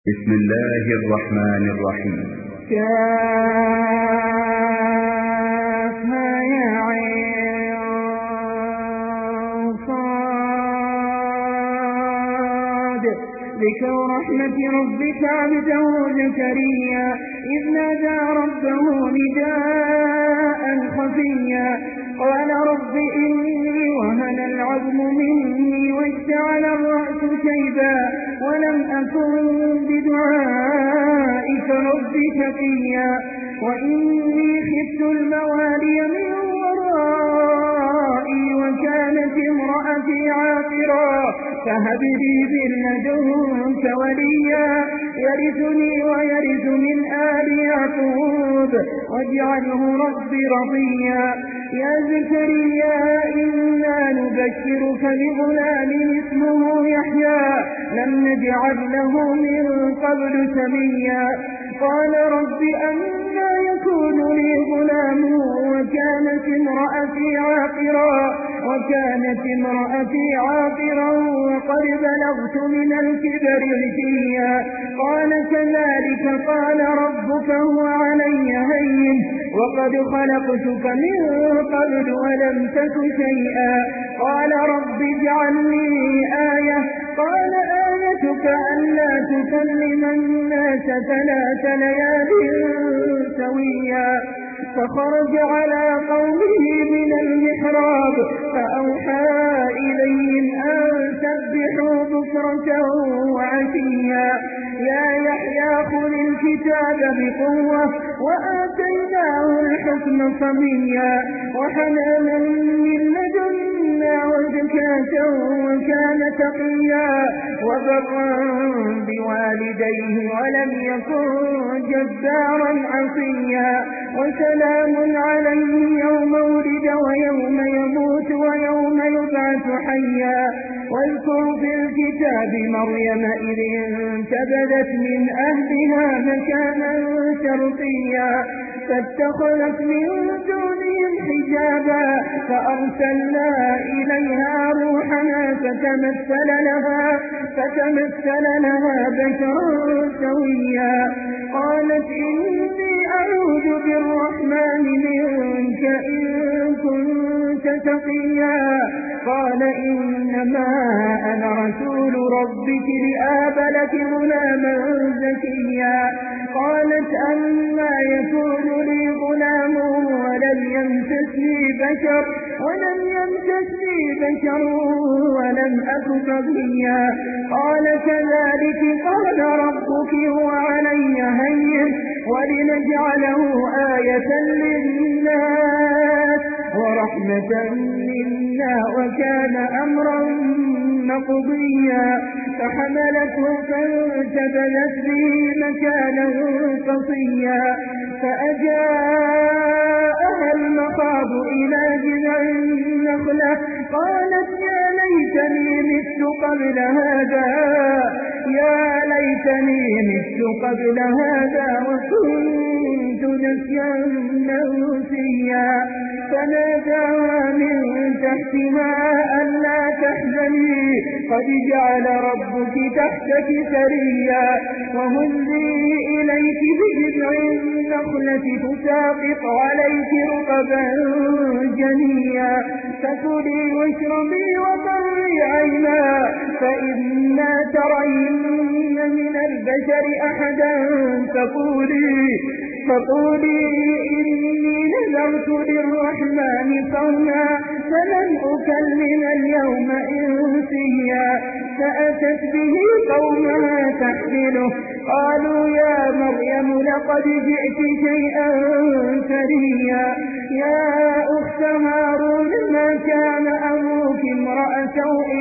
بسم الله الرحمن الرحيم. كافها يا عين صاد. ذكر رحمة ربك عبده زكريا إذ نادى ربه نداء خفيا قال رب إني وهن العظم مني واشتعل الرأس شيبا ولم أكن بدعائك رب شقيا وإني خفت الموالي من ورائي وكانت امرأتي عاقرا فهب لي من لدنك وليا يرثني ويرث من آل يعقوب واجعله رب رضيا. يا زكريا إنا نبشرك بغلام اسمه يحيى لم نجعل له من قبل سميا قال رب أنى يكون لي غلام وكانت امرأتي عاقرا وقد بلغت من الكبر عتيا قال كذلك قال ربك هو علي هين وقد خلقتك من قبل ولم تك شيئا قال رب اجعل لي آية قال آيتك ألا تكلم الناس 3 ليال سويا فخرج على قومه من المحراب فأوحى إليهم أن سبحوا بكرة وعشيا يا يحيى خذ الكتاب بقوة وآتيناه الحكم صبيا وحنانا من لدنا وزكاة وكان تقيا وبرا بوالديه ولم يكن جبارا عصيا وسلام عليه يوم ولد ويوم يموت ويوم يبعث حيا واذكر في الكتاب مريم إذ انتبذت من أهلها مكانا شرقيا فاتخذت من دونهم حجابا فأرسلنا إليها روحنا فتمثل لها بشرا سويا قالت إني أعوذ بالرحمن منك إن كنت تقيا قال إنما أنا رسول ربك لآب لك غلاما زكيا قالت أما يكون لي غلام ولم يمسسني بشر ولم أك بغيا قال كذلك قال ربك هو علي هين ولنجعله آية للناس ورحمة منا وكان أمرا مقضيا فحملته فانتبذت به مكانا قصيا فأجاءها المخاض إلى جذع النخلة قالت يا ليتني مت قبل هذا وكنت نسيا منسيا فناداها من تحتها ألا تحزني قد جعل ربك تحتك سريا وهزي إليك بجذع النخلة تساقط عليك رطبا جنيا فكلي واشربي وقري عينا فإما ترين من البشر أحدا فقولي إني نذرت للرحمن صوما فلن أكلم اليوم إنسيا فأتت به قومها تحمله قالوا يا مريم لقد جئت شيئا فريا يا أخت هارون ما كان أبوك امرأ سوء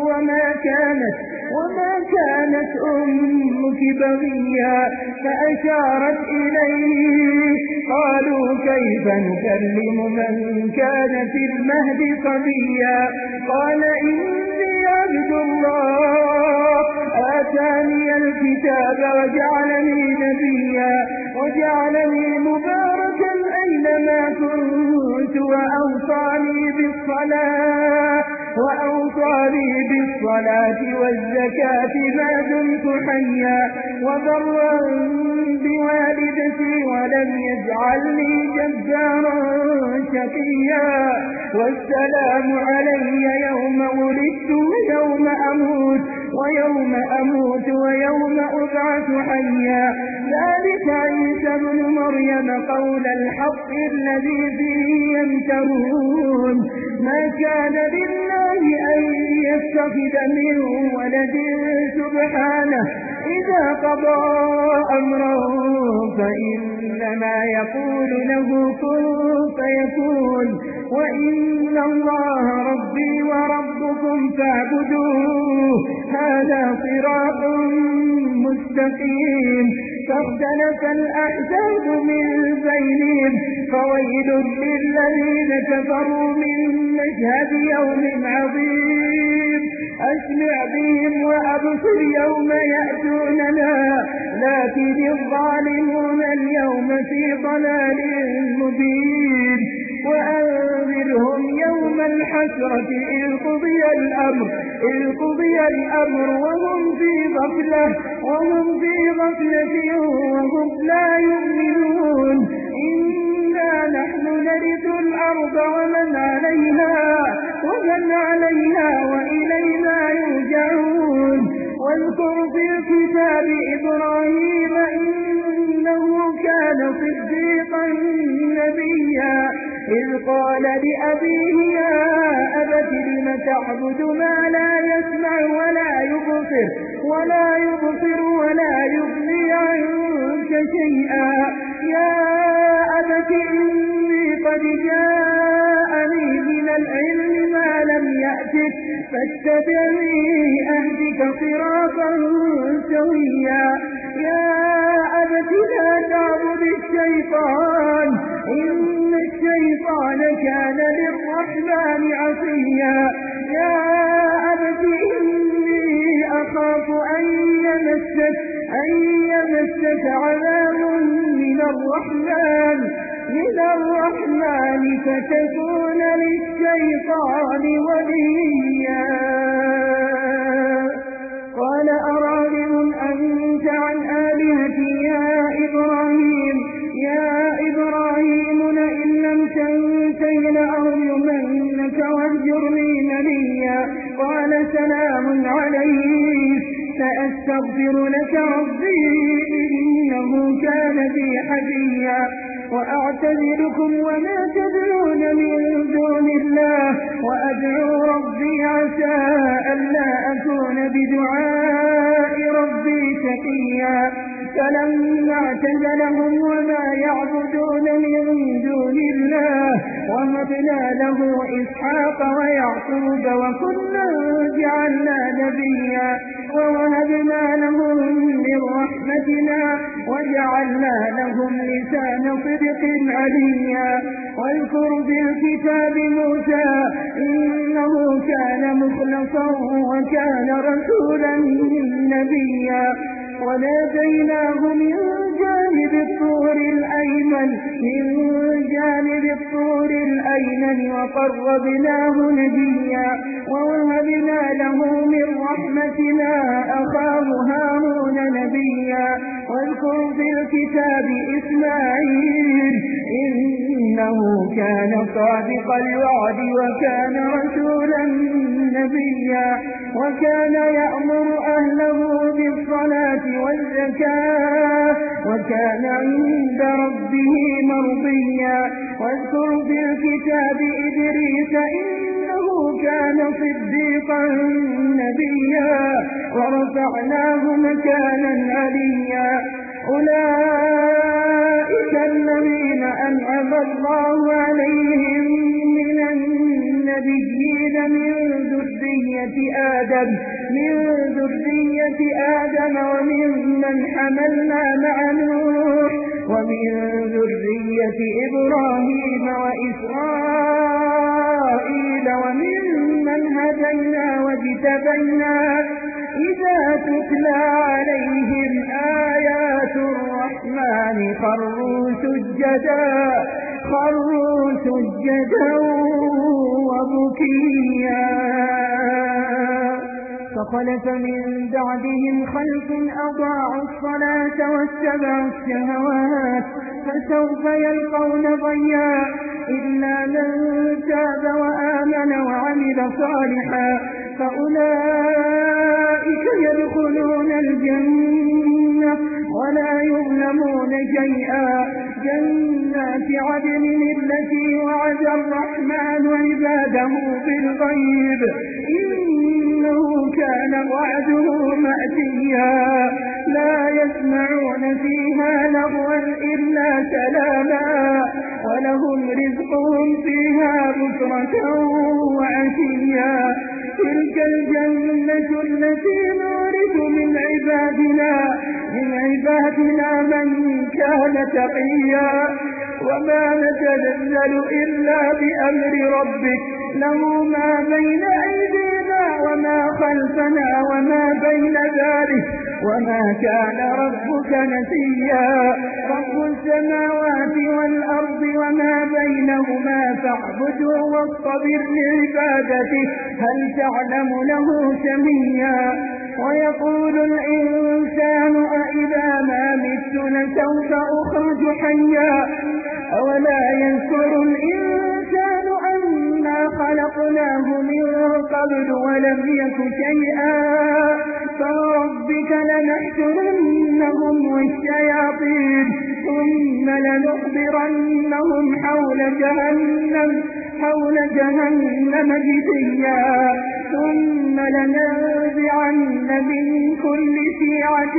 وما كانت أمك بغيا فأشارت إليه قالوا كيف نكلم من كان في المهد صبيا قال إني عبد الله آتاني الكتاب وجعلني نبيا وجعلني مباركا أينما كنت وأوصاني بالصلاة وأوصاني بالصلاة والزكاة ما دمت حيا وبرا بوالدتي ولم يجعلني جبارا شقيا والسلام علي يوم ولدت ويوم أموت ويوم أبعث حيا ذلك عيسى ابن مريم قول الحق الذي فيه يمترون ما كان لله أن يتخذ من ولد سبحانه إذا قضى أمرا فإنما يقول له كن فيكون وإن الله ربي وربكم فاعبدوه هذا صراط مستقيم فاختلف الأحزاب من بينهم فويل للذين كفروا من مشهد يوم عظيم أسمع بهم وأبصر يوم يأتوننا لكن الظالمون اليوم في ضلال مبين وأنذرهم يوم الحسرة إذ قضي الأمر وهم في غفلة وهم لا يؤمنون إنا نحن نرث الأرض ومن عليها وإلينا يرجعون واذكر في الكتاب إبراهيم إنه كان صديقا نبيا إذ قال لأبيه يا أبت لم تعبد ما لا يسمع ولا يبصر ولا يغني عنك شيئا يا أبت إني قد جاءني من العلم ما لم يأتك فاتبعني أهدك صراطا سويا يا أبت لا تعبد الشيطان إن الشيطان كان للرحمن عصيا يا أبت إني أخاف أن يمسك عذاب من الرحمن فتكون للشيطان وليا قال أراغب أنت عن آلهتي يا إبراهيم لئن لم تنته لأرجمنك واهجرني مليا قال سلام عليك سأستغفر لك ربي إنه كان بي حفيا وأعتذركم وما تدعون من دون الله وأدعو ربي عسى ألا أكون بدعاء ربي شقيا فلما اعتزلهم وما يعبدون من دون الله وهبنا له إسحاق ويعقوب وكلا جعلنا نبيا ووهبنا لهم من رحمتنا وجعلنا لهم لسان صدق عليا واذكر في الكتاب موسى إنه كان مخلصا وكان رسولا نبيا وناديناه من جانب الطور الأيمن وقربناه نجيا ووهبنا له من رحمتنا أخاه هارون نبيا واذكر في الكتاب إسماعيل إنه كان صادق الوعد وكان رسولا نبيا وكان يأمر أهله بالصلاة والزكاة وكان عند ربه مرضيا واذكر في الكتاب إدريس إنه كان صديقا نبيا ورفعناه مكانا عليا أولئك الذين أنعم الله عليهم من النبيين من ذرية آدم وممن حملنا مع نوح ومن ذرية إبراهيم وإسرائيل وممن هدينا واجتبينا إذا تتلى عليهم آيات الرحمن خروا سجدا خروا سجدا وبكيا فخلف من بعدهم خلف أضاعوا الصلاة واتبعوا الشهوات فسوف يلقون غيا إلا من تاب وآمن وعمل صالحا فأولئك يدخلون الجنة ولا يظلمون شيئا جنات عدن التي وعد الرحمن عباده بالغيب إنه كان وعده مأتيا لا يسمعون فيها لغوا إلا سلاما ولهم رزقهم فيها بكرة وعشيا تلك الجنة التي نورث من عبادنا من كان تقيا وما نتنزل إلا بأمر ربك له ما بين أيدينا وما خلفنا وما بين ذلك وما كان ربك نسيا رب السماوات والأرض وما بينهما فاعبده واصطبر لعبادته هل تعلم له سميا ويقول الإنسان أإذا ما مت لسوف أخرج حيا أولا يذكر الإنسان أنا خلقناه من قبل ولم يك شيئا فربك لنحشرنهم والشياطين ثم لنحضرنهم حول جهنم جثيا ثم لننزعن من كل شيعة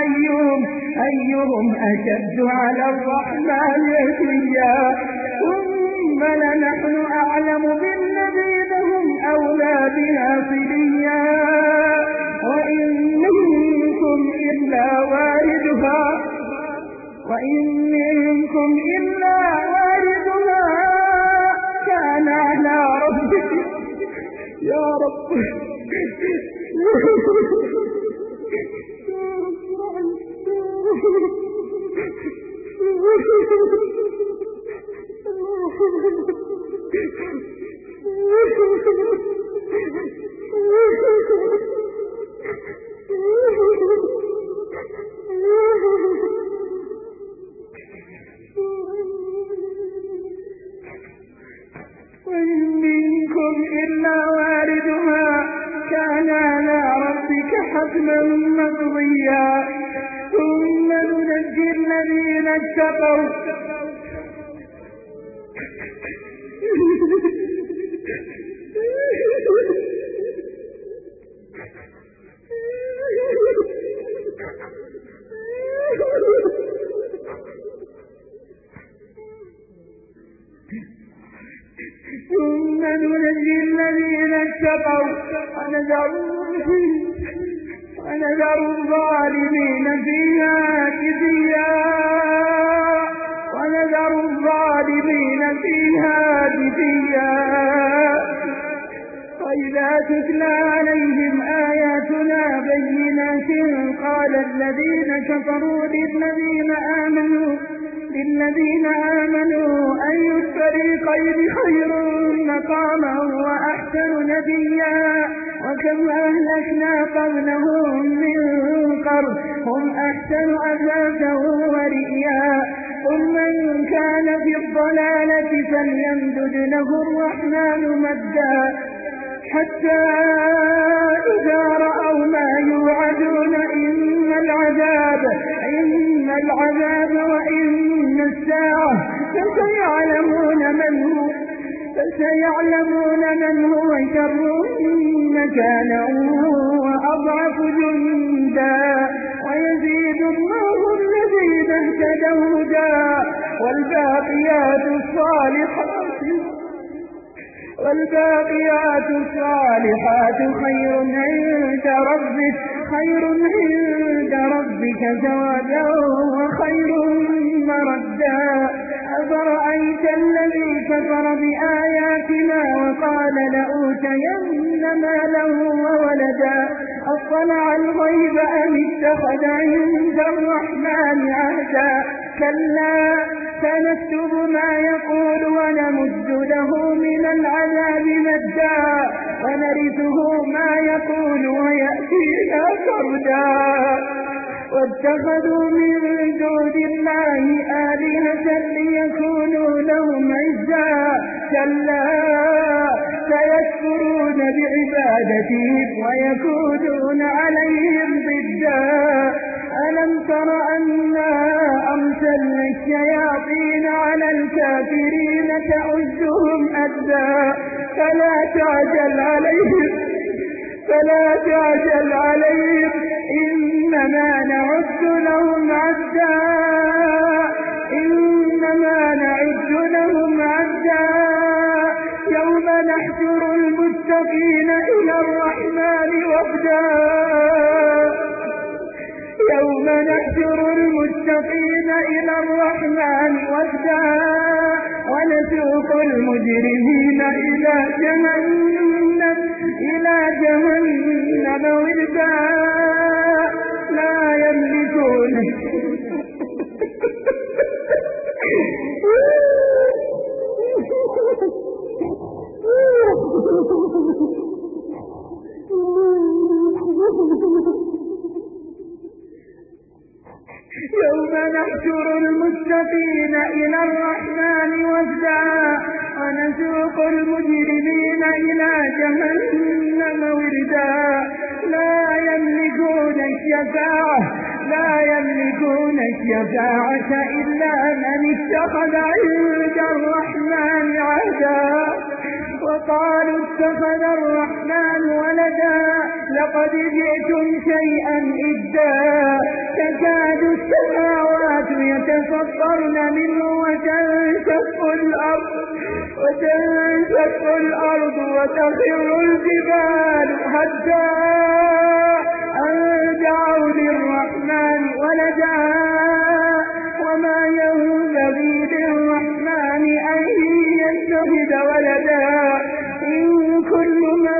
أيهم أشد على الرحمن عتيا ثم لنحن أعلم بالذين هم أولى بها صليا وإن منكم إلا واردها كان على ربك يا رب وإن منكم إلا واردها كان على ربك حتما مقضيا ثم ننجي الذين اتقوا ونذر الظالمين فيها جثيا وإذا تتلى عليهم آياتنا بينات قال الذين كفروا للذين آمنوا أي الفريقين خير مقاما وأحسن نديا وكم أهلكنا قبلهم من قرن هم أحسن أثاثا ورئيا قل من كان في الضلالة فليمدد له الرحمن مدا حتى إذا رأوا ما يوعدون إما العذاب وإن الساعة فسيعلمون من هو شر مكانا وأضعف جندا ويزيد الله الذين اهتدوا هدى والباقيات الصالحات خير عند ربك ثوابا وخير مردا أفرأيت الذي كفر بآياتنا وقال لأوتين مالا وولدا أطلع الغيب أم اتخذ عند الرحمن عهدا كلا سنكتب ما يقول ونمد له من العذاب مدا ونرثه ما يقول ويأتينا فردا واتخذوا من دون الله آلهة ليكونوا لهم عزا كلا سيكفرون بعبادتهم ويكونون عليهم ضدا ألم تر أنا أرسلنا الشياطين على الكافرين تعزهم أدا فلا تعجل عليهم إنما نعد لهم عدا يوم نحشر المتقين إلى الرحمن وفدا ونسوق المجرمين إلى جهنم وردا لا يملكون يوم نحشر المتقين إلى الرحمن وفدا ونسوق المجرمين إلى جهنم وردا لا يملكون الشفاعة إلا من اتخذ عند الرحمن عهدا وقالوا اتخذ الرحمن ولدا لقد جئتم شيئا إدا تكاد السماوات يتفطرن منه وتنشق الأرض وتخر الجبال هدا أن دعوا للرحمن ولدا وما ينبغي للرحمن أن يتخذ ولدا إن كل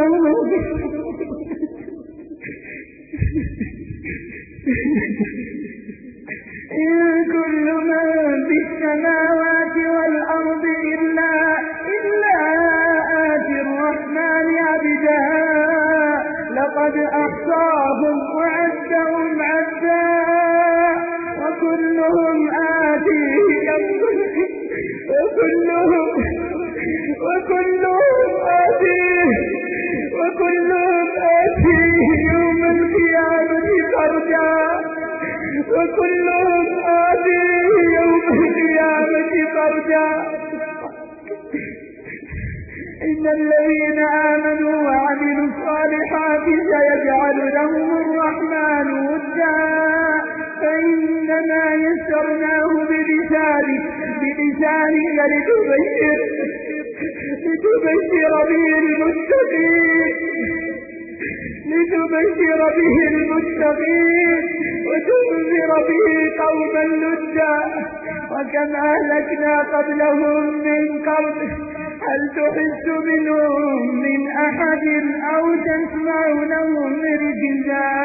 من في السماوات والأرض إلا آتي الرحمن عبدا لقد أحصاهم وعدهم عدا وكلهم آتيه يوم القيامة فردا إن الذين آمنوا وعملوا الصالحات سيجعل لهم الرحمن ودا فإنما يسرناه بلسانك لتبشر به المتقين وتنذر به قوما لدا وكم أهلكنا قبلهم من قرن هل تحس منهم من أحد أو تسمع لهم ركزا